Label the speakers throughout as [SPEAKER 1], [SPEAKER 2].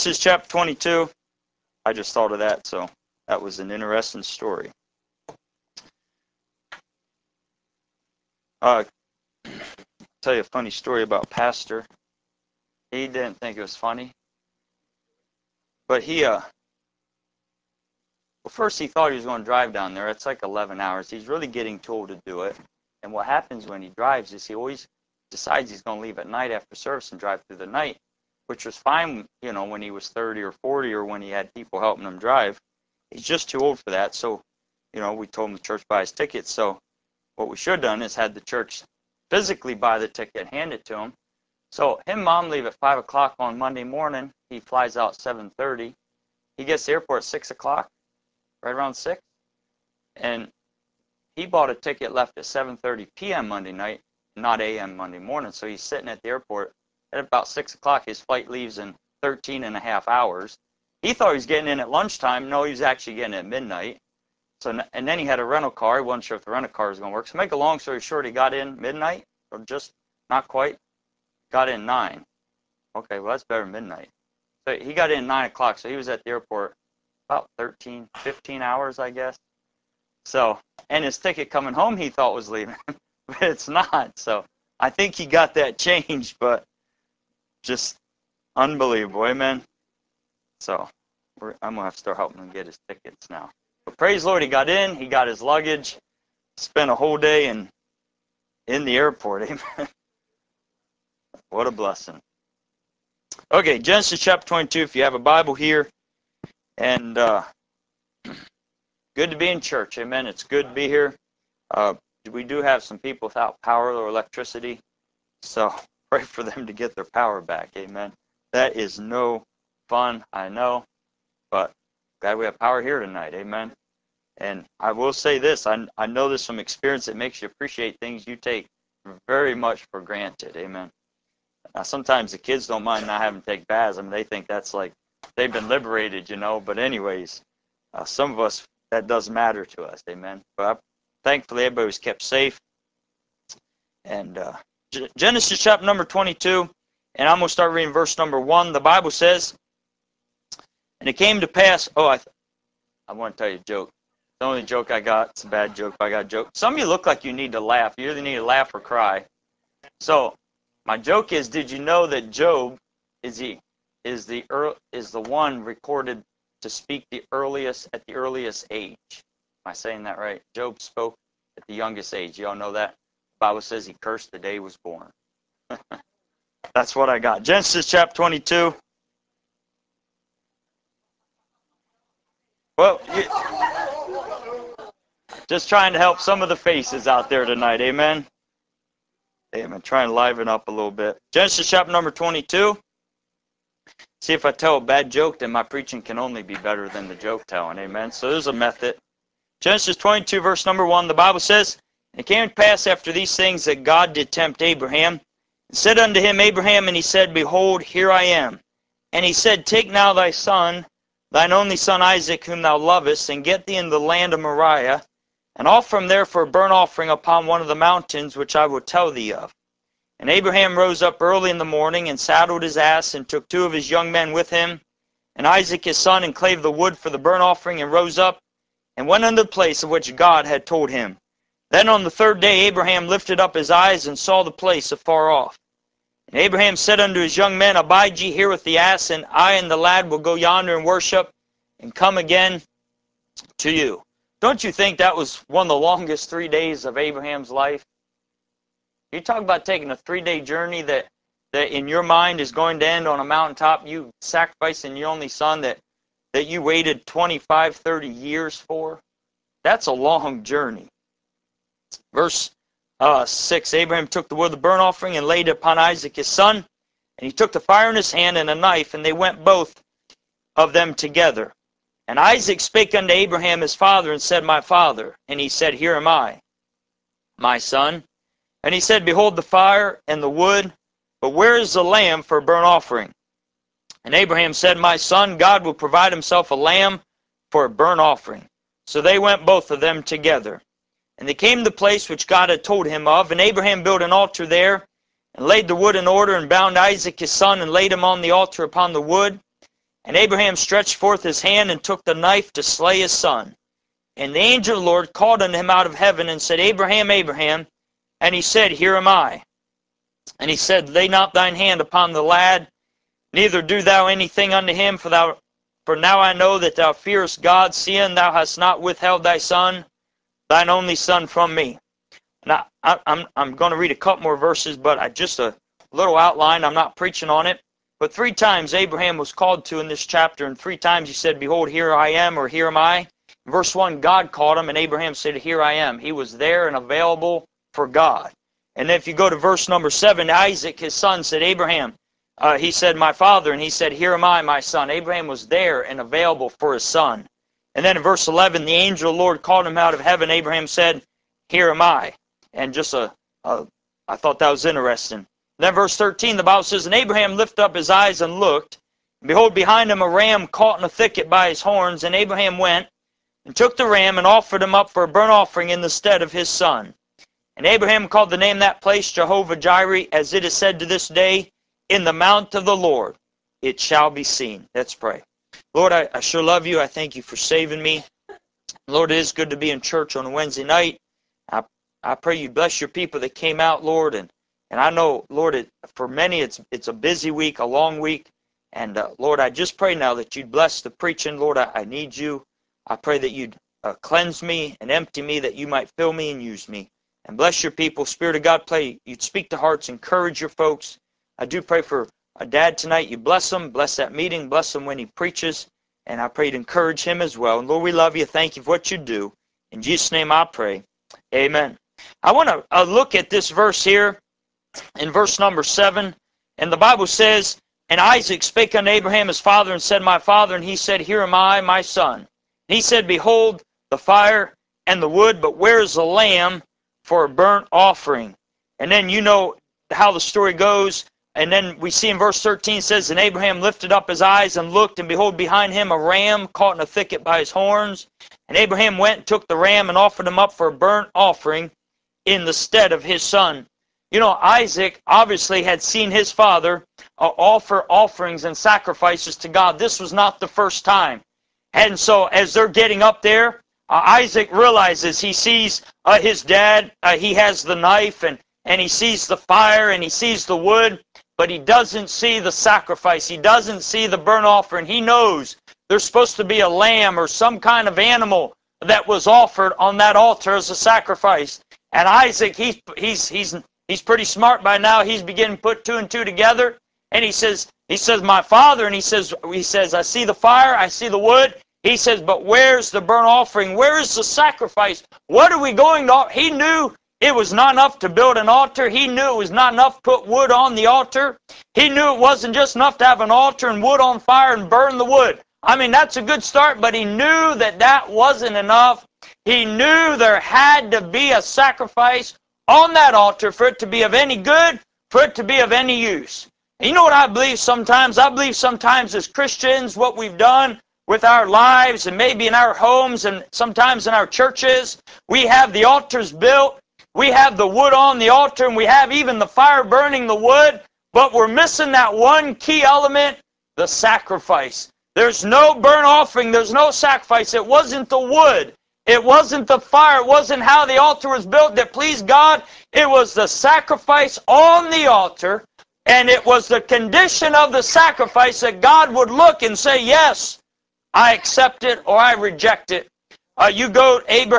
[SPEAKER 1] Genesis chapter 22. I just thought of that, so that was an interesting story. Tell you a funny story about Pastor. He didn't think it was funny, but well, first he thought he was going to drive down there. It's like 11 hours. He's really getting too old to do it. And what happens when he drives is he always decides he's going to leave at night after service and drive through the night, which was fine, you know, when he was 30 or 40 or when he had people helping him drive. He's just too old for that. So, you know, we told him the church buy his tickets. So what we should have done is had the church physically buy the ticket, hand it to him. So him and Mom leave at 5 o'clock on Monday morning. He flies out 7:30. He gets to the airport at 6 o'clock, right around 6. And he bought a ticket, left at 7:30 p.m. Monday night, not a.m. Monday morning. So he's sitting at the airport at about 6 o'clock. His flight leaves in 13 and a half hours. He thought he was getting in at lunchtime. No, he was actually getting at midnight. So, and then he had a rental car. He wasn't sure if the rental car was going to work. So make a long story short, he got in midnight, or just not quite. Got in 9. Okay, well, that's better than midnight. So he got in 9 o'clock. So he was at the airport about 13, 15 hours, I guess. So, and his ticket coming home he thought was leaving, but it's not. So I think he got that changed, but just unbelievable. Amen. So I'm going to have to start helping him get his tickets now. But praise the Lord, he got in, he got his luggage, spent a whole day in the airport. Amen. What a blessing. Okay, Genesis chapter 22, if you have a Bible here. And good to be in church. Amen. It's good to be here. We do have some people without power or electricity. So pray for them to get their power back. Amen. That is no fun, I know. But glad we have power here tonight. Amen. And I will say this. I know this from experience. It makes you appreciate things you take very much for granted. Amen. Now, sometimes the kids don't mind not having to take baths. I mean, they think that's like they've been liberated, you know. But anyways, some of us, that does matter to us. Amen. But thankfully, everybody was kept safe. And Genesis chapter number 22, and I'm going to start reading verse number 1. The Bible says, and it came to pass, I want to tell you a joke. The only joke I got, it's a bad joke, but I got a joke. Some of you look like you need to laugh. You either need to laugh or cry. So, my joke is, did you know that Job is the one recorded to speak at the earliest age? Am I saying that right? Job spoke at the youngest age. You all know that? The Bible says he cursed the day he was born. That's what I got. Genesis chapter 22. Well, just trying to help some of the faces out there tonight. Amen. Amen. Trying to liven up a little bit. Genesis chapter number 22. See, if I tell a bad joke, then my preaching can only be better than the joke telling. Amen. So there's a method. Genesis 22, verse number 1. The Bible says, and it came to pass after these things that God did tempt Abraham, and said unto him, Abraham, and he said, Behold, here I am. And he said, Take now thy son, thine only son Isaac, whom thou lovest, and get thee into the land of Moriah, and offer him there for a burnt offering upon one of the mountains which I will tell thee of. And Abraham rose up early in the morning, and saddled his ass, and took 2 of his young men with him, and Isaac his son, and clave the wood for the burnt offering, and rose up, and went unto the place of which God had told him. Then on the 3rd day Abraham lifted up his eyes, and saw the place afar off. And Abraham said unto his young men, Abide ye here with the ass, and I and the lad will go yonder and worship, and come again to you. Don't you think that was one of the longest 3 days of Abraham's life? You talk about taking a 3-day journey that in your mind is going to end on a mountaintop, you sacrificing your only son that you waited 25, 30 years for. That's a long journey. Verse 6, Abraham took the wood of the burnt offering and laid it upon Isaac his son, and he took the fire in his hand and a knife, and they went both of them together. And Isaac spake unto Abraham his father, and said, My father. And he said, Here am I, my son. And he said, Behold the fire and the wood, but where is the lamb for a burnt offering? And Abraham said, My son, God will provide himself a lamb for a burnt offering. So they went both of them together. And they came to the place which God had told him of, and Abraham built an altar there, and laid the wood in order, and bound Isaac his son, and laid him on the altar upon the wood. And Abraham stretched forth his hand and took the knife to slay his son. And the angel of the Lord called unto him out of heaven and said, Abraham, Abraham. And he said, Here am I. And he said, Lay not thine hand upon the lad, neither do thou anything unto him, for now I know that thou fearest God, seeing thou hast not withheld thy son, thine only son, from me. Now, I'm going to read a couple more verses, but just a little outline. I'm not preaching on it. But 3 times Abraham was called to in this chapter, and 3 times he said, Behold, here I am, or here am I. In verse 1, God called him, and Abraham said, Here I am. He was there and available for God. And then if you go to verse number 7, Isaac, his son, said, Abraham, he said, My father, and he said, Here am I, my son. Abraham was there and available for his son. And then in verse 11, the angel of the Lord called him out of heaven. Abraham said, Here am I. And just I thought that was interesting. Then verse 13, the Bible says, And Abraham lifted up his eyes and looked, and behold, behind him a ram caught in a thicket by his horns. And Abraham went and took the ram and offered him up for a burnt offering in the stead of his son. And Abraham called the name of that place Jehovah Jireh, as it is said to this day, In the mount of the Lord it shall be seen. Let's pray. Lord, I sure love you. I thank you for saving me. Lord, it is good to be in church on a Wednesday night. I pray you bless your people that came out, Lord, and I know, Lord, for many it's a busy week, a long week, and Lord, I just pray now that you'd bless the preaching. Lord, I need you. I pray that you'd cleanse me and empty me, that you might fill me and use me. And bless your people. Spirit of God, pray you'd speak to hearts, encourage your folks. I do pray for Dad tonight. You bless him, bless that meeting, bless him when he preaches, and I pray to encourage him as well. And Lord, we love you. Thank you for what you do. In Jesus' name I pray. Amen. I want to look at this verse here in verse number 7. And the Bible says, And Isaac spake unto Abraham his father and said, My father. And he said, Here am I, my son. And he said, Behold, the fire and the wood, but where is the lamb for a burnt offering? And then you know how the story goes. And then we see in verse 13 it says, And Abraham lifted up his eyes and looked, and behold, behind him a ram caught in a thicket by his horns. And Abraham went and took the ram and offered him up for a burnt offering in the stead of his son. You know, Isaac obviously had seen his father offer offerings and sacrifices to God. This was not the first time. And so as they're getting up there, Isaac realizes, he sees his dad, he has the knife, and he sees the fire, and he sees the wood, but he doesn't see the sacrifice. He doesn't see the burnt offering. He knows there's supposed to be a lamb or some kind of animal that was offered on that altar as a sacrifice. And Isaac, he's pretty smart by now. He's beginning to put 2 and 2 together. And he says, My father, and he says, I see the fire, I see the wood. He says, but where's the burnt offering? Where is the sacrifice? What are we going to? He knew it was not enough to build an altar. He knew it was not enough to put wood on the altar. He knew it wasn't just enough to have an altar and wood on fire and burn the wood. I mean, that's a good start, but he knew that that wasn't enough. He knew there had to be a sacrifice on that altar for it to be of any good, for it to be of any use. And you know what I believe sometimes? I believe sometimes as Christians, what we've done with our lives and maybe in our homes and sometimes in our churches, we have the altars built, we have the wood on the altar, and we have even the fire burning the wood, but we're missing that one key element, the sacrifice. There's no burnt offering, there's no sacrifice. It wasn't the wood, it wasn't the fire, it wasn't how the altar was built that pleased God. It was the sacrifice on the altar, and it was the condition of the sacrifice that God would look and say, yes, I accept it or I reject it. You go Abel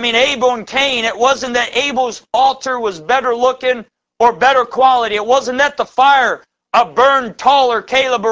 [SPEAKER 1] and Cain, it wasn't that Abel's altar was better looking or better quality. It wasn't that the fire burned taller, Caleb,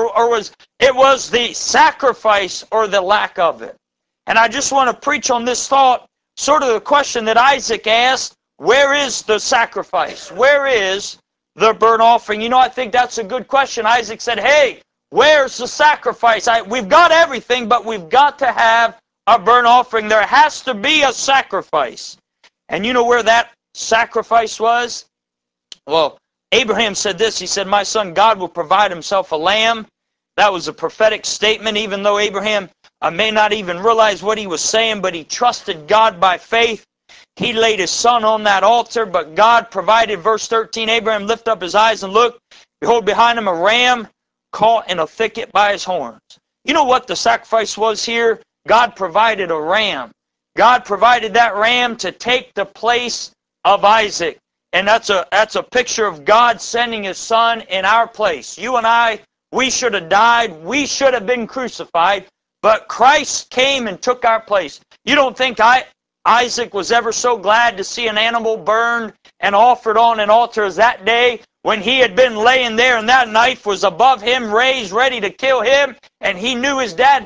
[SPEAKER 1] it was the sacrifice or the lack of it. And I just want to preach on this thought, sort of the question that Isaac asked, where is the sacrifice? Where is the burnt offering? You know, I think that's a good question. Isaac said, hey, where's the sacrifice? We've got everything, but we've got to have a burnt offering. There has to be a sacrifice. And you know where that sacrifice was? Well, Abraham said this. He said, my son, God will provide himself a lamb. That was a prophetic statement, even though Abraham may not even realize what he was saying, but he trusted God by faith. He laid his son on that altar, but God provided. Verse 13, Abraham lifted up his eyes and looked. Behold, behind him a ram caught in a thicket by his horns. You know what the sacrifice was here? God provided a ram. God provided that ram to take the place of Isaac. And that's a picture of God sending His Son in our place. You and I, we should have died. We should have been crucified. But Christ came and took our place. You don't think Isaac was ever so glad to see an animal burned and offered on an altar as that day when he had been laying there and that knife was above him, raised, ready to kill him, and he knew his dad,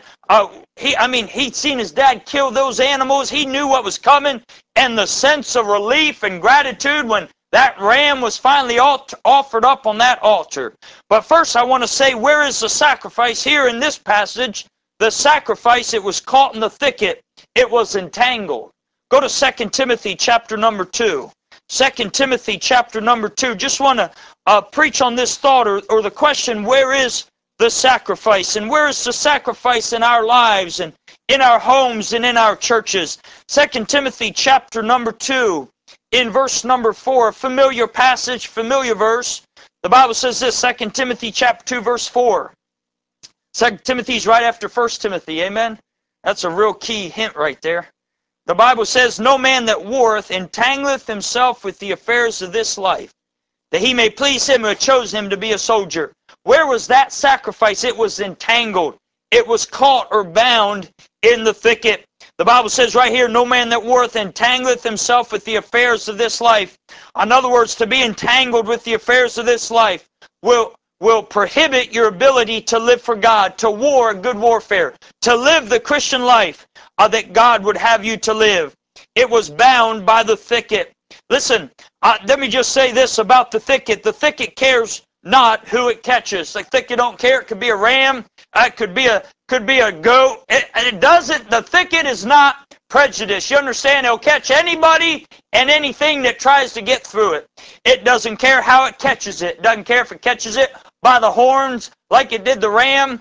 [SPEAKER 1] he'd seen his dad kill those animals. He knew what was coming, and the sense of relief and gratitude when that ram was finally offered up on that altar. But first I want to say, where is the sacrifice here in this passage? The sacrifice, it was caught in the thicket. It was entangled. Go to 2 Timothy chapter number 2. 2 Timothy chapter number 2. Just want to preach on this thought or the question, where is the sacrifice? And where is the sacrifice in our lives and in our homes and in our churches? 2 Timothy chapter number 2, in verse number 4, a familiar passage, familiar verse. The Bible says this, 2 Timothy chapter 2, verse 4. 2 Timothy is right after 1 Timothy, amen? That's a real key hint right there. The Bible says, no man that warreth entangleth himself with the affairs of this life, that he may please him who hath chosen him to be a soldier. Where was that sacrifice? It was entangled. It was caught or bound in the thicket. The Bible says right here, no man that warreth entangleth himself with the affairs of this life. In other words, to be entangled with the affairs of this life will prohibit your ability to live for God, to war a good warfare, to live the Christian life that God would have you to live. It was bound by the thicket. Listen, let me just say this about the thicket. The thicket cares not who it catches. The thicket don't care. It could be a ram. It could be a goat. It doesn't. The thicket is not prejudiced. You understand? It'll catch anybody and anything that tries to get through it. It doesn't care how it catches it. It doesn't care if it catches it by the horns like it did the ram.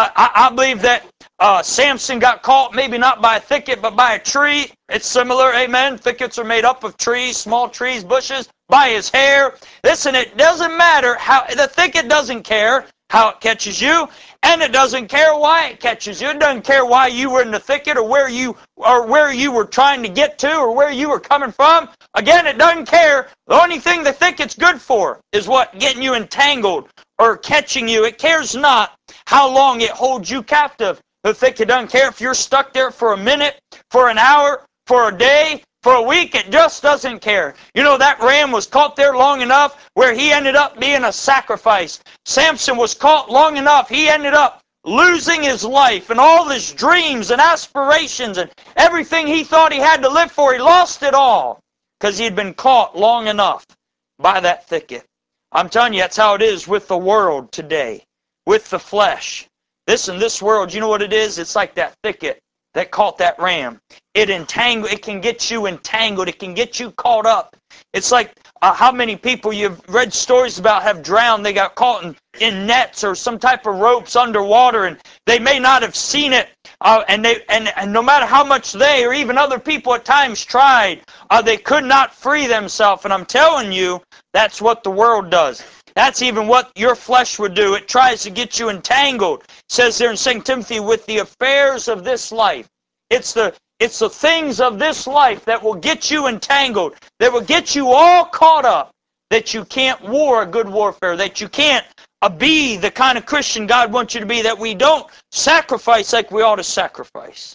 [SPEAKER 1] I believe that Samson got caught, maybe not by a thicket, but by a tree. It's similar, amen. Thickets are made up of trees, small trees, bushes, by his hair. Listen, it doesn't matter how, the thicket doesn't care how it catches you, and it doesn't care why it catches you. It doesn't care why you were in the thicket or where you were trying to get to or where you were coming from. Again, it doesn't care. The only thing the thicket's good for is what? Getting you entangled or catching you. It cares not how long it holds you captive. The thicket doesn't care if you're stuck there for a minute, for an hour, for a day, for a week. It just doesn't care. You know, that ram was caught there long enough where he ended up being a sacrifice. Samson was caught long enough. He ended up losing his life and all his dreams and aspirations and everything he thought he had to live for. He lost it all because he had been caught long enough by that thicket. I'm telling you, that's how it is with the world today, with the flesh. This world, you know what it is? It's like that thicket that caught that ram. It can get you entangled. It can get you caught up. It's like how many people you've read stories about have drowned. They got caught in nets or some type of ropes underwater, and they may not have seen it. And no matter how much they or even other people at times tried, they could not free themselves. And I'm telling you, that's what the world does. That's even what your flesh would do. It tries to get you entangled. It says there in 2 Timothy, with the affairs of this life. It's the things of this life that will get you entangled, that will get you all caught up, that you can't war a good warfare, that you can't be the kind of Christian God wants you to be, that we don't sacrifice like we ought to sacrifice.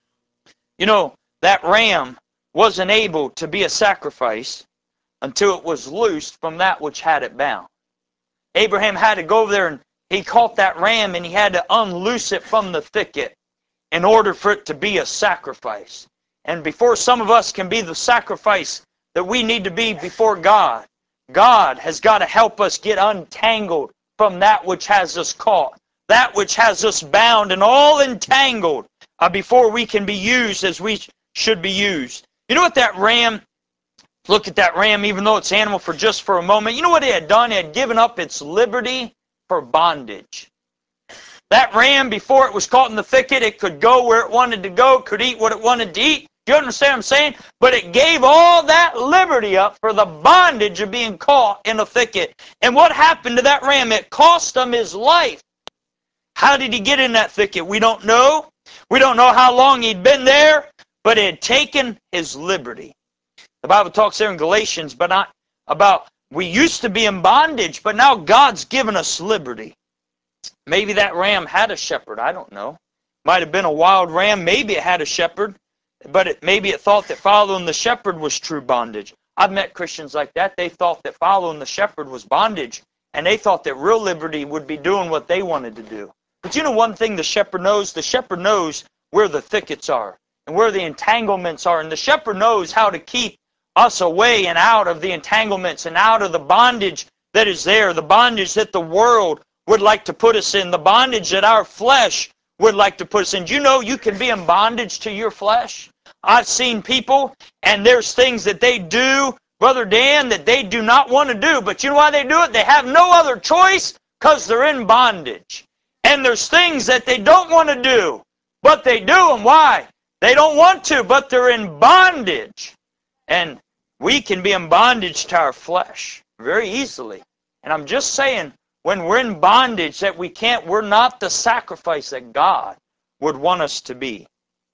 [SPEAKER 1] You know, that ram wasn't able to be a sacrifice until it was loosed from that which had it bound. Abraham had to go over there and he caught that ram and he had to unloose it from the thicket in order for it to be a sacrifice. And before some of us can be the sacrifice that we need to be before God, God has got to help us get untangled from that which has us caught, that which has us bound and all entangled before we can be used as we should be used. You know what that ram, look at that ram, even though it's animal for just for a moment. You know what it had done? It had given up its liberty for bondage. That ram, before it was caught in the thicket, it could go where it wanted to go, could eat what it wanted to eat. Do you understand what I'm saying? But it gave all that liberty up for the bondage of being caught in a thicket. And what happened to that ram? It cost him his life. How did he get in that thicket? We don't know. We don't know how long he'd been there, but he had taken his liberty. The Bible talks there in Galatians, but not about we used to be in bondage, but now God's given us liberty. Maybe that ram had a shepherd. I don't know. Might have been a wild ram. Maybe it had a shepherd, but maybe it thought that following the shepherd was true bondage. I've met Christians like that. They thought that following the shepherd was bondage, and they thought that real liberty would be doing what they wanted to do. But you know one thing the shepherd knows? The shepherd knows where the thickets are and where the entanglements are, and the shepherd knows how to keep us away and out of the entanglements and out of the bondage that is there, the bondage that the world would like to put us in, the bondage that our flesh would like to put us in. Do you know you can be in bondage to your flesh? I've seen people, and there's things that they do, Brother Dan, that they do not want to do, but you know why they do it? They have no other choice because they're in bondage. And there's things that they don't want to do, but they do them. Why? They don't want to, but they're in bondage. And we can be in bondage to our flesh very easily. And I'm just saying, when we're in bondage that we're not the sacrifice that God would want us to be.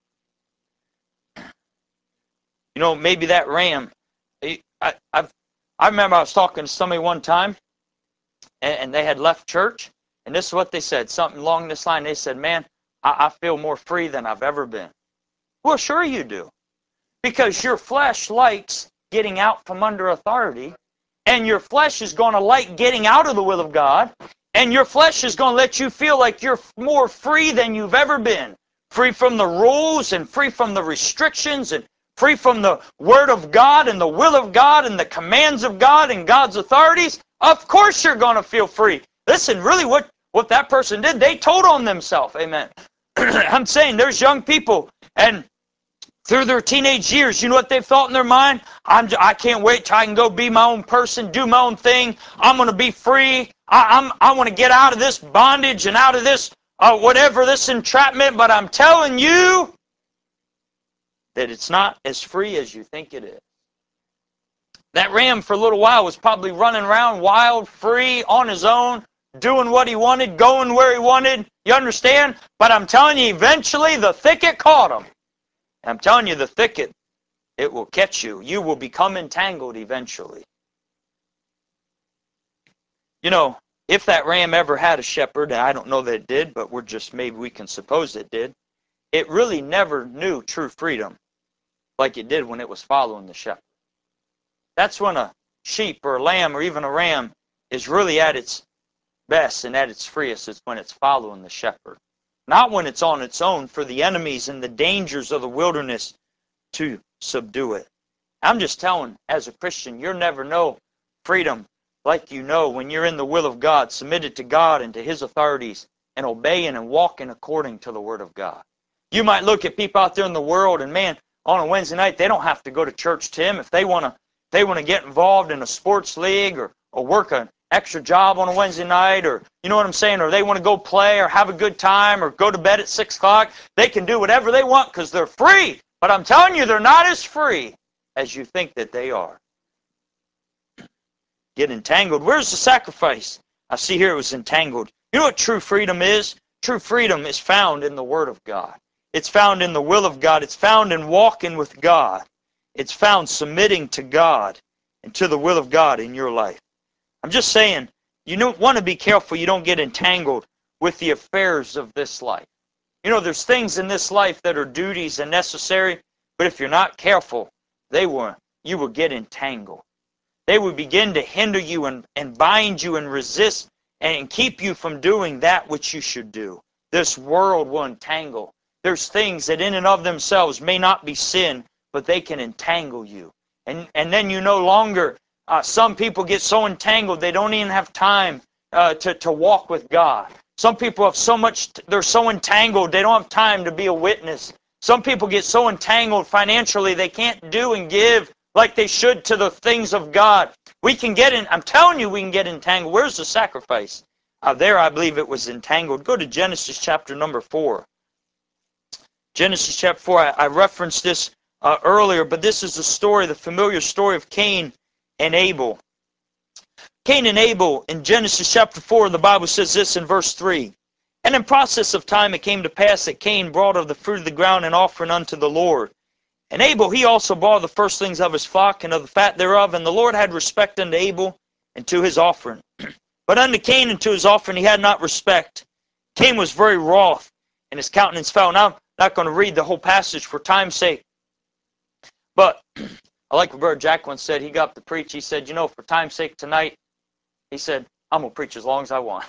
[SPEAKER 1] You know, maybe that ram, I remember I was talking to somebody one time, and they had left church, and this is what they said, something along this line. They said, man, I feel more free than I've ever been. Well, sure you do. Because your flesh likes getting out from under authority, and your flesh is going to like getting out of the will of God, and your flesh is going to let you feel like you're more free than you've ever been. Free from the rules, and free from the restrictions, and free from the Word of God, and the will of God, and the commands of God, and God's authorities. Of course you're going to feel free. Listen, really what that person did, they told on themselves. Amen. I'm saying there's young people, and through their teenage years, you know what they've thought in their mind? I can't wait till I can go be my own person, do my own thing. I'm going to be free. I want to get out of this bondage and out of this, whatever, this entrapment. But I'm telling you that it's not as free as you think it is. That ram for a little while was probably running around wild, free, on his own, doing what he wanted, going where he wanted. You understand? But I'm telling you, eventually the thicket caught him. I'm telling you, the thicket, it will catch you. You will become entangled eventually. You know, if that ram ever had a shepherd, and I don't know that it did, but maybe we can suppose it did, it really never knew true freedom like it did when it was following the shepherd. That's when a sheep or a lamb or even a ram is really at its best and at its freest, is when it's following the shepherd. Not when it's on its own for the enemies and the dangers of the wilderness to subdue it. I'm just telling, as a Christian, you'll never know freedom like you know when you're in the will of God, submitted to God and to His authorities, and obeying and walking according to the Word of God. You might look at people out there in the world, and man, on a Wednesday night, they don't have to go to church, Tim. If they want to get involved in a sports league or work an extra job on a Wednesday night, or you know what I'm saying, or they want to go play or have a good time or go to bed at 6 o'clock, they can do whatever they want because they're free. But I'm telling you, they're not as free as you think that they are. Get entangled. Where's the sacrifice? I see here it was entangled. You know what true freedom is? True freedom is found in the Word of God. It's found in the will of God. It's found in walking with God. It's found submitting to God and to the will of God in your life. I'm just saying, you don't want to be careful you don't get entangled with the affairs of this life. You know, there's things in this life that are duties and necessary, but if you're not careful, you will get entangled. They will begin to hinder you and bind you and resist and keep you from doing that which you should do. This world will entangle. There's things that in and of themselves may not be sin, but they can entangle you. And then you no longer, some people get so entangled they don't even have time to walk with God. Some people have so much, they're so entangled they don't have time to be a witness. Some people get so entangled financially they can't do and give like they should to the things of God. We can get in, I'm telling you we can get entangled. Where's the sacrifice? There I believe it was entangled. Go to Genesis chapter number 4. Genesis chapter 4, I referenced this earlier, but this is the story, the familiar story of Cain and Abel. Cain and Abel, in Genesis chapter 4, the Bible says this in verse 3. And in process of time it came to pass that Cain brought of the fruit of the ground an offering unto the Lord. And Abel he also brought the firstlings of his flock and of the fat thereof. And the Lord had respect unto Abel and to his offering. But unto Cain and to his offering he had not respect. Cain was very wroth, and his countenance fell. Now I'm not going to read the whole passage for time's sake. But I like what Brother Jack once said. He got up to preach. He said, you know, for time's sake tonight, he said, I'm going to preach as long as I want.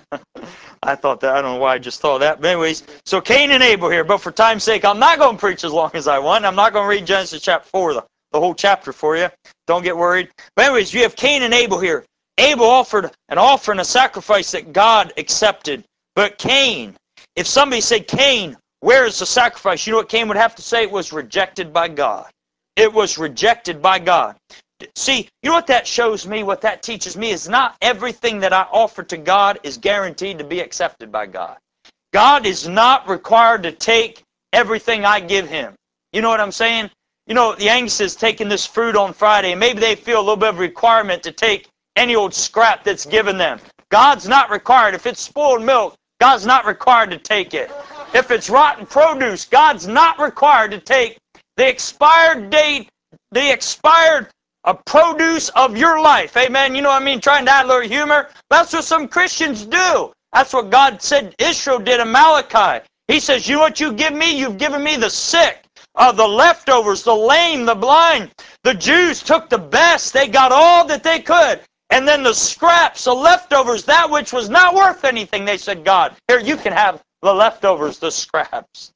[SPEAKER 1] I thought that. I don't know why I just thought that. But anyways, so Cain and Abel here. But for time's sake, I'm not going to preach as long as I want. I'm not going to read Genesis chapter 4, the whole chapter for you. Don't get worried. But anyways, you have Cain and Abel here. Abel offered an offering, a sacrifice that God accepted. But Cain, if somebody said, Cain, where is the sacrifice? You know what Cain would have to say? It was rejected by God. It was rejected by God. See, you know what that shows me, what that teaches me, is not everything that I offer to God is guaranteed to be accepted by God. God is not required to take everything I give Him. You know what I'm saying? You know, the Angus is taking this fruit on Friday, and maybe they feel a little bit of a requirement to take any old scrap that's given them. God's not required. If it's spoiled milk, God's not required to take it. If it's rotten produce, God's not required to take the expired date, the expired produce of your life. Amen. You know what I mean? Trying to add a little humor. That's what some Christians do. That's what God said Israel did in Malachi. He says, you know what you give me? You've given me the sick, the leftovers, the lame, the blind. The Jews took the best. They got all that they could. And then the scraps, the leftovers, that which was not worth anything, they said, God, here, you can have the leftovers, the scraps.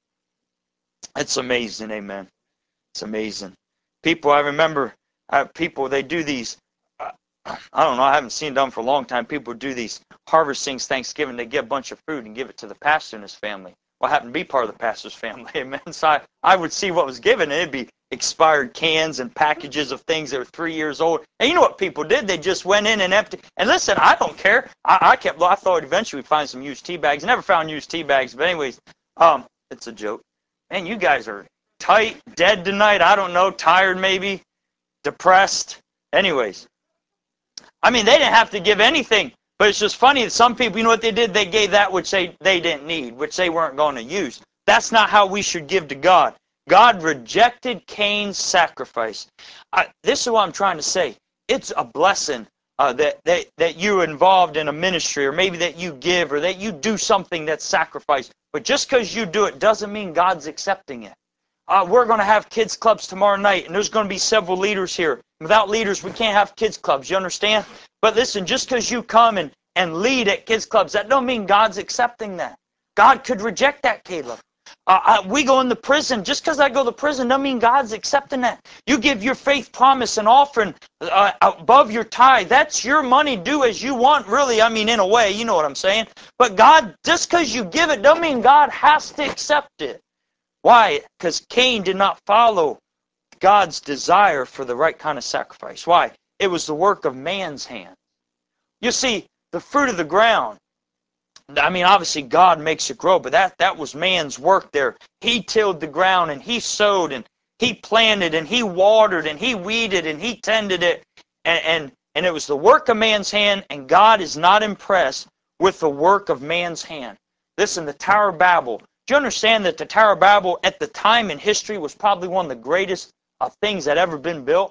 [SPEAKER 1] It's amazing, amen. It's amazing. People, I remember, people, they do these, I don't know, I haven't seen it done for a long time. People do these harvestings, Thanksgiving. They get a bunch of food and give it to the pastor and his family. Well, I happen to be part of the pastor's family, amen. So I would see what was given, and it'd be expired cans and packages of things that were 3 years old. And you know what people did? They just went in and emptied. And listen, I don't care. I thought eventually we'd find some used tea bags. Never found used tea bags, but anyways, it's a joke. Man, you guys are tight, dead tonight. I don't know, tired maybe, depressed. Anyways, I mean, they didn't have to give anything, but it's just funny that some people, you know what they did? They gave that which they didn't need, which they weren't going to use. That's not how we should give to God. God rejected Cain's sacrifice. This is what I'm trying to say. It's a blessing that you're involved in a ministry, or maybe that you give, or that you do something that's sacrifice. But just because you do it doesn't mean God's accepting it. We're going to have kids clubs tomorrow night, and there's going to be several leaders here. Without leaders, we can't have kids clubs. You understand? But listen, just because you come and lead at kids clubs, that don't mean God's accepting that. God could reject that, Caleb. We go into prison. Just because I go to prison doesn't mean God's accepting that. You give your faith promise and offering above your tithe. That's your money. Do as you want, really. I mean, in a way, you know what I'm saying. But God, just because you give it doesn't mean God has to accept it. Why? Because Cain did not follow God's desire for the right kind of sacrifice. Why? It was the work of man's hand. You see, the fruit of the ground, I mean, obviously God makes it grow, but that was man's work there. He tilled the ground, and he sowed, and he planted, and he watered, and he weeded, and he tended it. And it was the work of man's hand, and God is not impressed with the work of man's hand. Listen, the Tower of Babel. Do you understand that the Tower of Babel at the time in history was probably one of the greatest things that ever been built?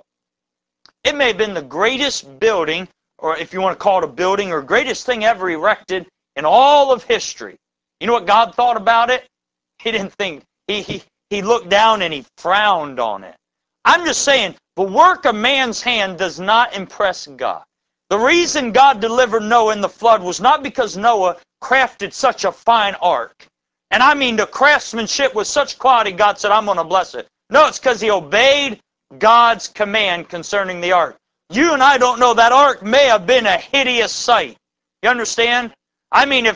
[SPEAKER 1] It may have been the greatest building, or if you want to call it a building, or greatest thing ever erected in all of history. You know what God thought about it? He didn't think. He looked down and he frowned on it. I'm just saying, the work of man's hand does not impress God. The reason God delivered Noah in the flood was not because Noah crafted such a fine ark. And I mean, the craftsmanship was such quality, God said, I'm going to bless it. No, it's because he obeyed God's command concerning the ark. You and I don't know, that ark may have been a hideous sight. You understand? I mean,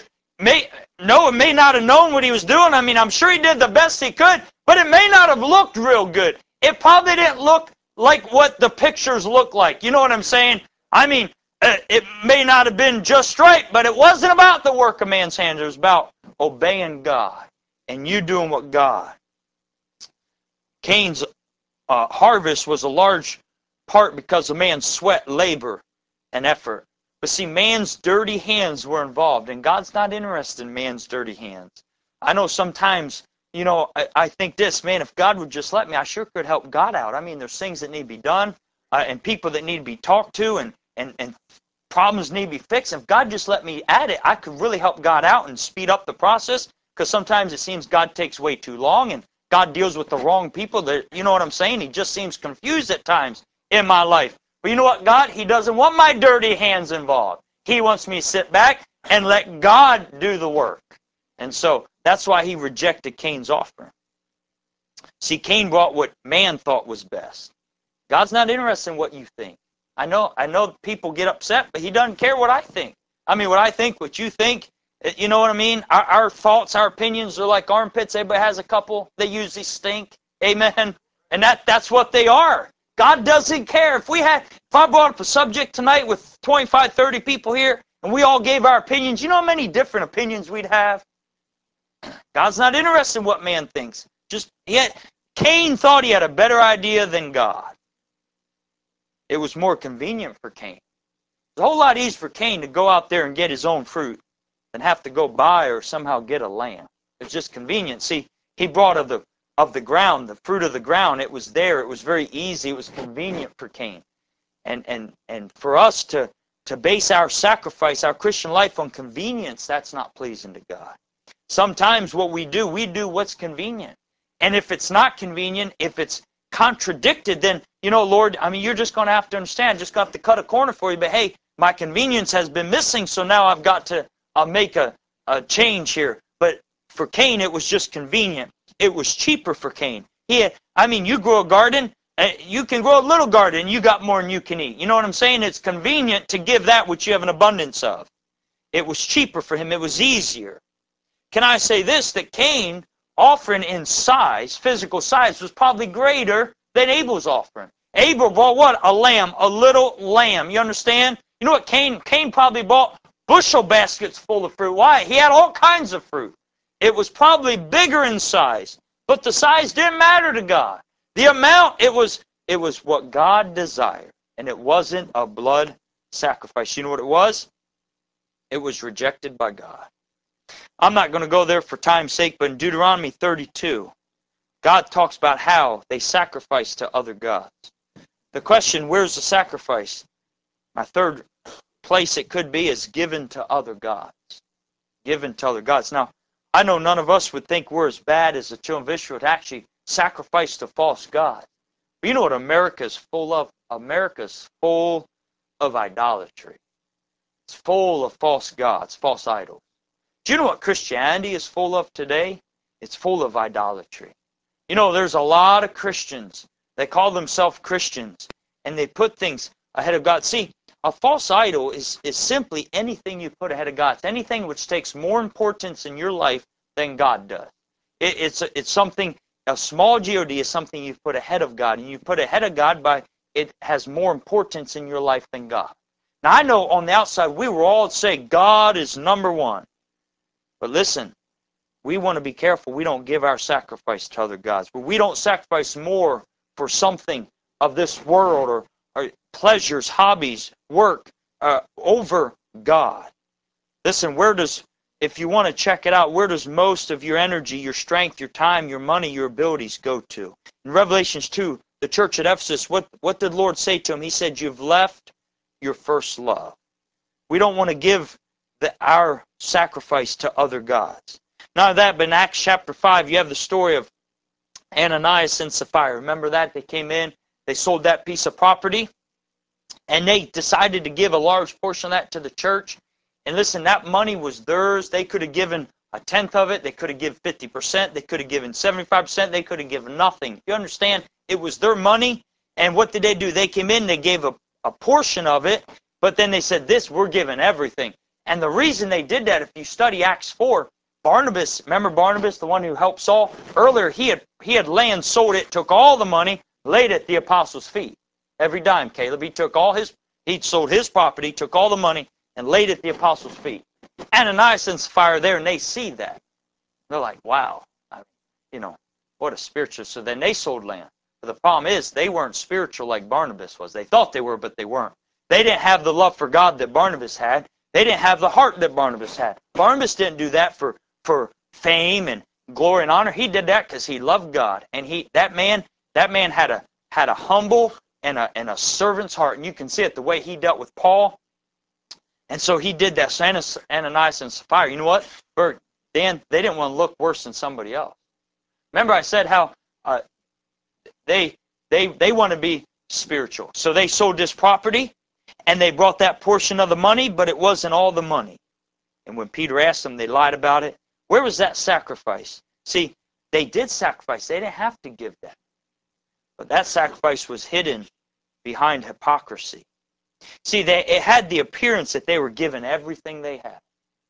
[SPEAKER 1] Noah may not have known what he was doing. I mean, I'm sure he did the best he could, but it may not have looked real good. It probably didn't look like what the pictures look like. You know what I'm saying? I mean, it may not have been just right, but it wasn't about the work of man's hands. It was about obeying God and you doing what God. Cain's harvest was a large part because of man's sweat, labor, and effort. But see, man's dirty hands were involved, and God's not interested in man's dirty hands. I know sometimes, I think this, man, if God would just let me, I sure could help God out. I mean, there's things that need to be done, and people that need to be talked to, and problems need to be fixed. If God just let me at it, I could really help God out and speed up the process, because sometimes it seems God takes way too long, and God deals with the wrong people. That, you know what I'm saying? He just seems confused at times in my life. But you know what, God? He doesn't want my dirty hands involved. He wants me to sit back and let God do the work. And so that's why he rejected Cain's offering. See, Cain brought what man thought was best. God's not interested in what you think. I know people get upset, but he doesn't care what I think. I mean, what I think, what you think, you know what I mean? Our thoughts, our opinions are like armpits. Everybody has a couple. They usually stink. Amen? And that's what they are. God doesn't care. If I brought up a subject tonight with 25, 30 people here, and we all gave our opinions, you know how many different opinions we'd have? God's not interested in what man thinks. Cain thought he had a better idea than God. It was more convenient for Cain. It's a whole lot easier for Cain to go out there and get his own fruit than have to go buy or somehow get a lamb. It's just convenient. See, he brought of the ground, the fruit of the ground. It was there. It was very easy. It was convenient for Cain. And for us to base our sacrifice, our Christian life on convenience, that's not pleasing to God. Sometimes what we do what's convenient. And if it's not convenient, if it's contradicted, then, Lord, I mean, you're just going to have to understand, just going to have to cut a corner for you. But hey, my convenience has been missing, so now I've got to make a change here. But for Cain, it was just convenient. It was cheaper for Cain. You grow a garden, you can grow a little garden, and you got more than you can eat. You know what I'm saying? It's convenient to give that which you have an abundance of. It was cheaper for him. It was easier. Can I say this, that Cain offering in size, physical size, was probably greater than Abel's offering. Abel bought what? A lamb, a little lamb. You understand? You know what Cain probably bought? Bushel baskets full of fruit. Why? He had all kinds of fruit. It was probably bigger in size, but the size didn't matter to God. The amount, it was what God desired, and it wasn't a blood sacrifice. You know what it was? It was rejected by God. I'm not going to go there for time's sake, but in Deuteronomy 32, God talks about how they sacrifice to other gods. The question, where's the sacrifice? My third place it could be is given to other gods. Given to other gods. Now, I know none of us would think we're as bad as the children of Israel to actually sacrifice to false gods. But you know what America's full of? America's full of idolatry. It's full of false gods, false idols. Do you know what Christianity is full of today? It's full of idolatry. You know, there's a lot of Christians. They call themselves Christians, and they put things ahead of God. See, a false idol is simply anything you put ahead of God. It's anything which takes more importance in your life than God does. It's something, a small God is something you put ahead of God, and you put ahead of God by it has more importance in your life than God. Now, I know on the outside we will all say God is number one. But listen, we want to be careful we don't give our sacrifice to other gods. But we don't sacrifice more for something of this world or pleasures, hobbies, work over God. Listen, if you want to check it out, where does most of your energy, your strength, your time, your money, your abilities go to? In Revelations 2, the church at Ephesus, what did the Lord say to him? He said, you've left your first love. We don't want to give our sacrifice to other gods. Not that, but in Acts chapter 5, you have the story of Ananias and Sapphira. Remember that? They came in, they sold that piece of property, and they decided to give a large portion of that to the church. And listen, that money was theirs. They could have given a tenth of it. They could have given 50%. They could have given 75%. They could have given nothing. You understand? It was their money. And what did they do? They came in, they gave a portion of it, but then they said, we're giving everything. And the reason they did that, if you study Acts 4, Barnabas, remember Barnabas, the one who helped Saul? Earlier, he had land, sold it, took all the money, laid it at the apostles' feet. Every dime, Caleb. He sold his property, took all the money, and laid it at the apostles' feet. Ananias and Sapphira there, and they see that. They're like, wow, what a spiritual. So then they sold land. But the problem is, they weren't spiritual like Barnabas was. They thought they were, but they weren't. They didn't have the love for God that Barnabas had. They didn't have the heart that Barnabas had. Barnabas didn't do that for fame and glory and honor. He did that because he loved God. And that man had a humble and a servant's heart. And you can see it the way he dealt with Paul. And so he did that. So Ananias and Sapphira, you know what? Bert, Dan, they didn't want to look worse than somebody else. Remember I said how they want to be spiritual. So they sold this property, and they brought that portion of the money, but it wasn't all the money. And when Peter asked them, they lied about it. Where was that sacrifice? See, they did sacrifice. They didn't have to give that. But that sacrifice was hidden behind hypocrisy. See, it had the appearance that they were given everything they had.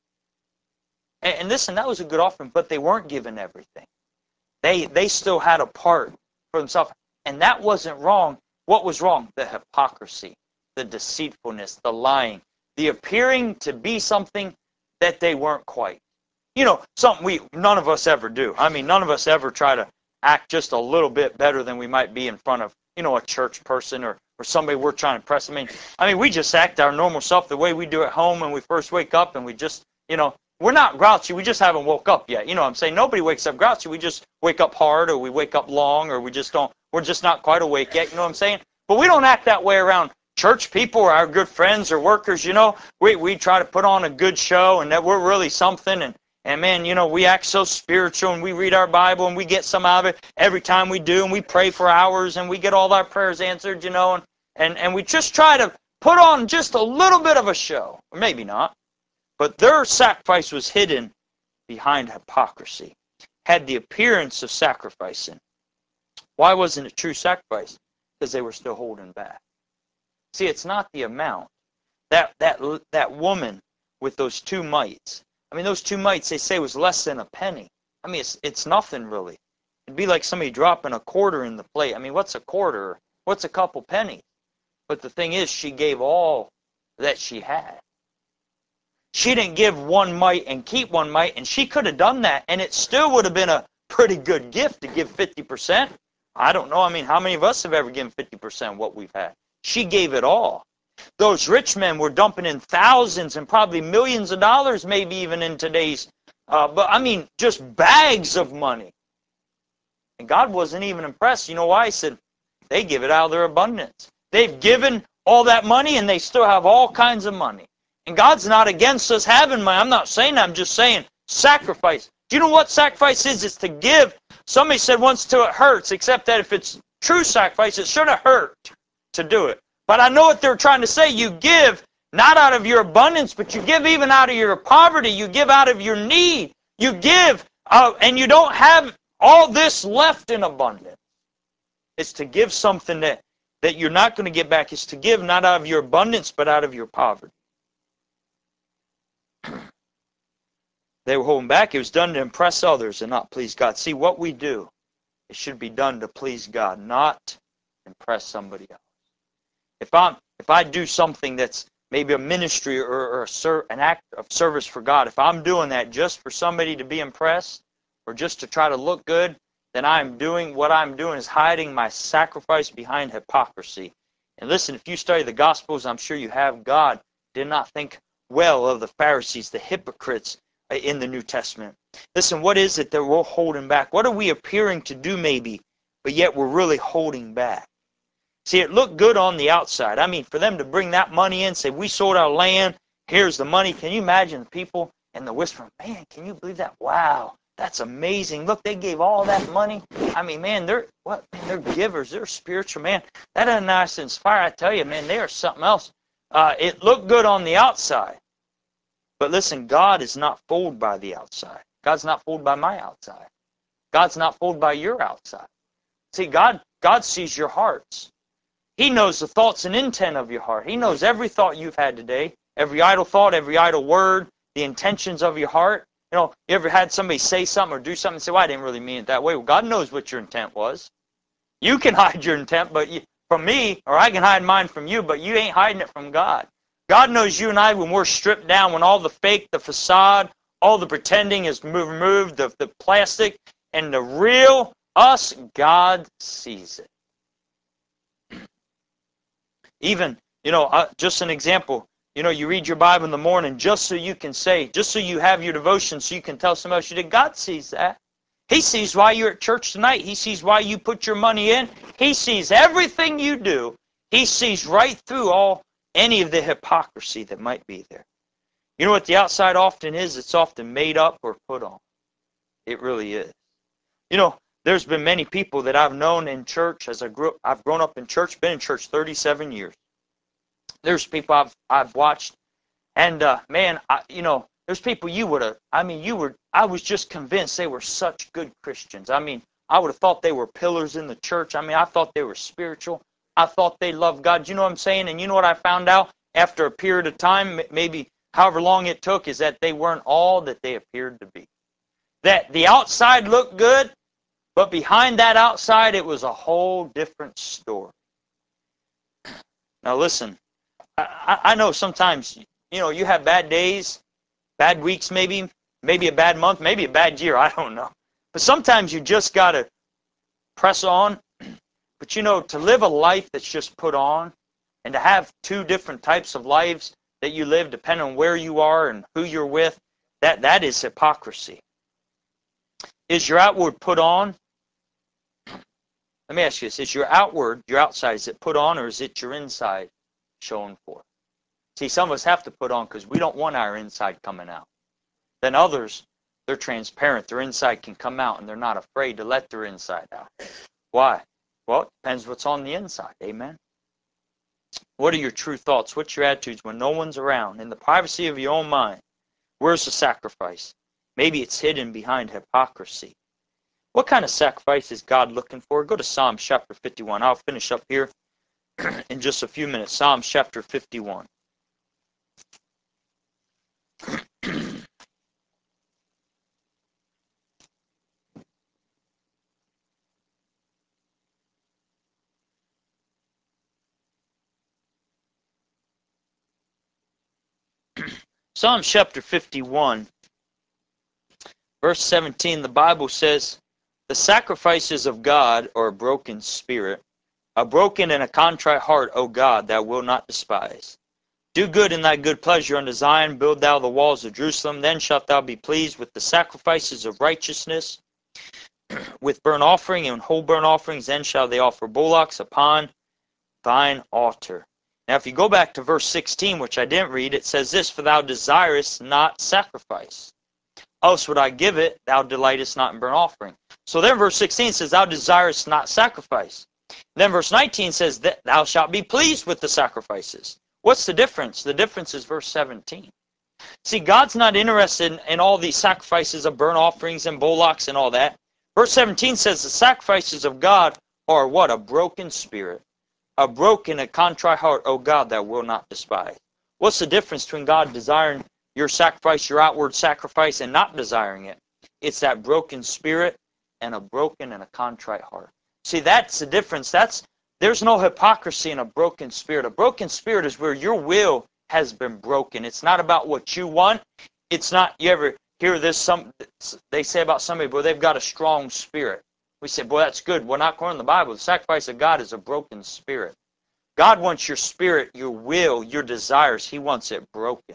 [SPEAKER 1] And listen, that was a good offering, but they weren't given everything. They still had a part for themselves. And that wasn't wrong. What was wrong? The hypocrisy, the deceitfulness, the lying, the appearing to be something that they weren't quite. You know, something none of us ever do. I mean, none of us ever try to act just a little bit better than we might be in front of, you know, a church person or somebody we're trying to impress. I mean, we just act our normal self the way we do at home when we first wake up, and we just, you know, we're not grouchy. We just haven't woke up yet. You know what I'm saying? Nobody wakes up grouchy. We just wake up hard, or we wake up long, or we're just not quite awake yet. You know what I'm saying? But we don't act that way around church people or our good friends or workers. You know, we try to put on a good show and that we're really something. And man, you know, we act so spiritual, and we read our Bible, and we get some out of it every time we do, and we pray for hours, and we get all our prayers answered, you know, and we just try to put on just a little bit of a show. Or maybe not. But their sacrifice was hidden behind hypocrisy, had the appearance of sacrificing. Why wasn't it true sacrifice? Because they were still holding back. See, it's not the amount. That woman with those 2 mites, I mean, those 2 mites, they say, was less than a penny. I mean, it's nothing really. It'd be like somebody dropping a quarter in the plate. I mean, what's a quarter? What's a couple pennies? But the thing is, she gave all that she had. She didn't give 1 mite and keep 1 mite, and she could have done that, and it still would have been a pretty good gift to give 50%. I don't know. I mean, how many of us have ever given 50% of what we've had? She gave it all. Those rich men were dumping in thousands and probably millions of dollars, maybe even in today's, but I mean, just bags of money. And God wasn't even impressed. You know why? He said, they give it out of their abundance. They've given all that money, and they still have all kinds of money. And God's not against us having money. I'm not saying that. I'm just saying sacrifice. Do you know what sacrifice is? It's to give. Somebody said once till it hurts, except that if it's true sacrifice, it shouldn't hurt to do it. But I know what they're trying to say. You give not out of your abundance, but you give even out of your poverty. You give out of your need. You give, and you don't have all this left in abundance. It's to give something that you're not going to get back. It's to give not out of your abundance, but out of your poverty. They were holding back. It was done to impress others and not please God. See, what we do, it should be done to please God, not impress somebody else. If I do something that's maybe a ministry or an act of service for God, if I'm doing that just for somebody to be impressed or just to try to look good, then what I'm doing is hiding my sacrifice behind hypocrisy. And listen, if you study the Gospels, I'm sure you have, God did not think well of the Pharisees, the hypocrites in the New Testament. Listen, what is it that we're holding back? What are we appearing to do maybe, but yet we're really holding back? See, it looked good on the outside. I mean, for them to bring that money in, say, we sold our land, here's the money. Can you imagine the people and the whispering, man, can you believe that? Wow, that's amazing. Look, they gave all that money. I mean, man, they're givers. They're spiritual, man. That Ananias and Sapphira, I tell you, man, they are something else. It looked good on the outside. But listen, God is not fooled by the outside. God's not fooled by my outside. God's not fooled by your outside. See, God sees your hearts. He knows the thoughts and intent of your heart. He knows every thought you've had today, every idle thought, every idle word, the intentions of your heart. You know, you ever had somebody say something or do something and say, well, I didn't really mean it that way. Well, God knows what your intent was. You can hide your intent from me, or I can hide mine from you, but you ain't hiding it from God. God knows you and I when we're stripped down, when all the fake, the facade, all the pretending is removed, the plastic, and the real us, God sees it. Even, Just an example. You read your Bible in the morning just so you can say, just so you have your devotion, so you can tell somebody else you did. God sees that. He sees why you're at church tonight. He sees why you put your money in. He sees everything you do. He sees right through any of the hypocrisy that might be there. You know what the outside often is? It's often made up or put on. It really is. There's been many people that I've known in church as I've grown up in church, been in church 37 years. There's people I've watched, and man, there's people I was just convinced they were such good Christians. I would have thought they were pillars in the church. I thought they were spiritual. I thought they loved God. You know what I'm saying? And you know what I found out after a period of time, maybe however long it took, is that they weren't all that they appeared to be. That the outside looked good, but behind that outside, it was a whole different story. Now listen, I know sometimes, you have bad days, bad weeks maybe a bad month, maybe a bad year, I don't know. But sometimes you just got to press on. But to live a life that's just put on, and to have two different types of lives that you live depending on where you are and who you're with, that is hypocrisy. Is your outward put on? Let me ask you this. Is your outside, is it put on, or is it your inside shown forth? See, some of us have to put on because we don't want our inside coming out. Then others, they're transparent. Their inside can come out, and they're not afraid to let their inside out. Why? Well, it depends what's on the inside. Amen? What are your true thoughts? What's your attitudes when no one's around? In the privacy of your own mind, where's the sacrifice? Maybe it's hidden behind hypocrisy. What kind of sacrifice is God looking for? Go to Psalms chapter 51. I'll finish up here in just a few minutes. Psalms chapter 51. Psalms chapter 51, verse 17, the Bible says, "The sacrifices of God are a broken spirit, a broken and a contrite heart, O God, thou wilt not despise. Do good in thy good pleasure unto Zion, build thou the walls of Jerusalem, then shalt thou be pleased with the sacrifices of righteousness, with burnt offering and whole burnt offerings, then shall they offer bullocks upon thine altar." Now if you go back to verse 16, which I didn't read, it says this, "For thou desirest not sacrifice, else would I give it, thou delightest not in burnt offering." So then verse 16 says, "Thou desirest not sacrifice." Then verse 19 says, that "Thou shalt be pleased with the sacrifices." What's the difference? The difference is verse 17. See, God's not interested in all these sacrifices of burnt offerings and bullocks and all that. Verse 17 says the sacrifices of God are what? A broken spirit. A broken and contrite heart, O God, thou wilt not despise. What's the difference between God desiring your sacrifice, your outward sacrifice, and not desiring it? It's that broken spirit and a broken and a contrite heart. See, that's the difference. There's no hypocrisy in a broken spirit. A broken spirit is where your will has been broken. It's not about what you want. It's not, you ever hear this, they say about somebody, boy, they've got a strong spirit. We say, boy, that's good. Well, not according to the Bible. The sacrifice of God is a broken spirit. God wants your spirit, your will, your desires. He wants it broken.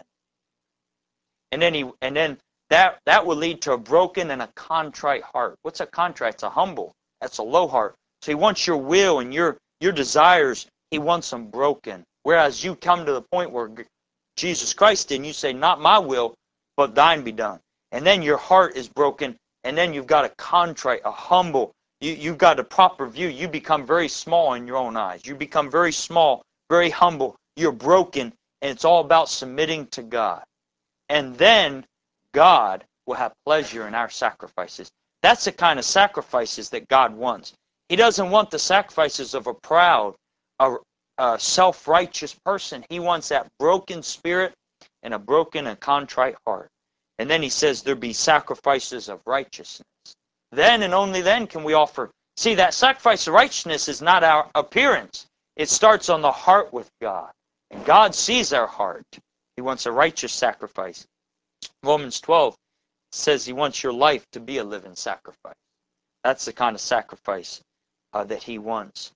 [SPEAKER 1] And then that will lead to a broken and a contrite heart. What's a contrite? It's a humble. That's a low heart. So he wants your will and your desires, he wants them broken. Whereas you come to the point where Jesus Christ did, and you say, "Not my will, but thine be done." And then your heart is broken, and then you've got a contrite, a humble. You've got a proper view. You become very small in your own eyes. You become very small, very humble. You're broken, and it's all about submitting to God. And then God will have pleasure in our sacrifices. That's the kind of sacrifices that God wants. He doesn't want the sacrifices of a proud, a self-righteous person. He wants that broken spirit and a broken and contrite heart. And then he says there be sacrifices of righteousness. Then and only then can we offer. See, that sacrifice of righteousness is not our appearance. It starts on the heart with God. And God sees our heart. He wants a righteous sacrifice. Romans 12 says he wants your life to be a living sacrifice. That's the kind of sacrifice that he wants.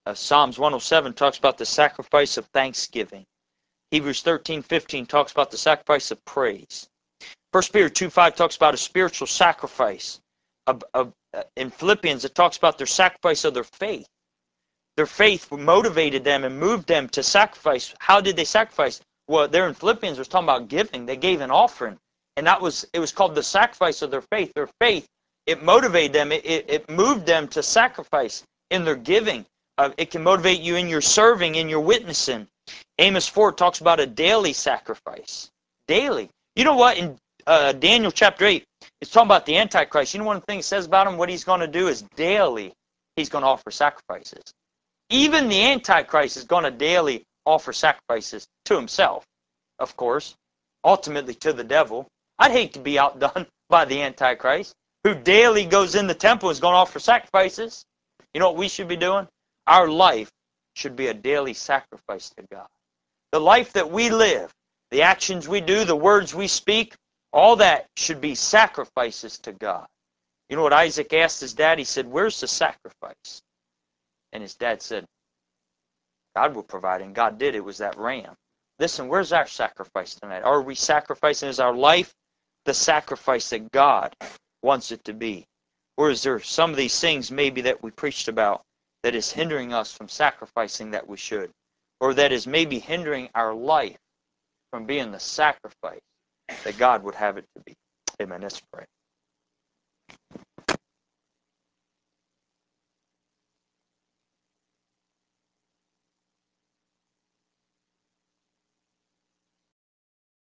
[SPEAKER 1] Psalms 107 talks about the sacrifice of thanksgiving. Hebrews 13:15 talks about the sacrifice of praise. 1 Peter 2:5 talks about a spiritual sacrifice. In Philippians, it talks about their sacrifice of their faith. Their faith motivated them and moved them to sacrifice. How did they sacrifice? Well, there in Philippians, it was talking about giving. They gave an offering. And it was called the sacrifice of their faith. Their faith, it motivated them. It moved them to sacrifice in their giving. It can motivate you in your serving, in your witnessing. Amos 4 talks about a daily sacrifice. Daily. You know what? In Daniel chapter 8, it's talking about the Antichrist. You know one thing it says about him? What he's going to do is daily he's going to offer sacrifices. Even the Antichrist is going to daily offer sacrifices to himself, of course, ultimately to the devil. I'd hate to be outdone by the Antichrist, who daily goes in the temple and is going to offer sacrifices. You know what we should be doing? Our life should be a daily sacrifice to God. The life that we live, the actions we do, the words we speak, all that should be sacrifices to God. You know what Isaac asked his dad? He said, "Where's the sacrifice?" And his dad said, "God will provide." And God did. It was that ram. Listen, where's our sacrifice tonight? Are we sacrificing? Is our life the sacrifice that God wants it to be? Or is there some of these things maybe that we preached about that is hindering us from sacrificing that we should? Or that is maybe hindering our life from being the sacrifice that God would have it to be? Amen. Let's pray.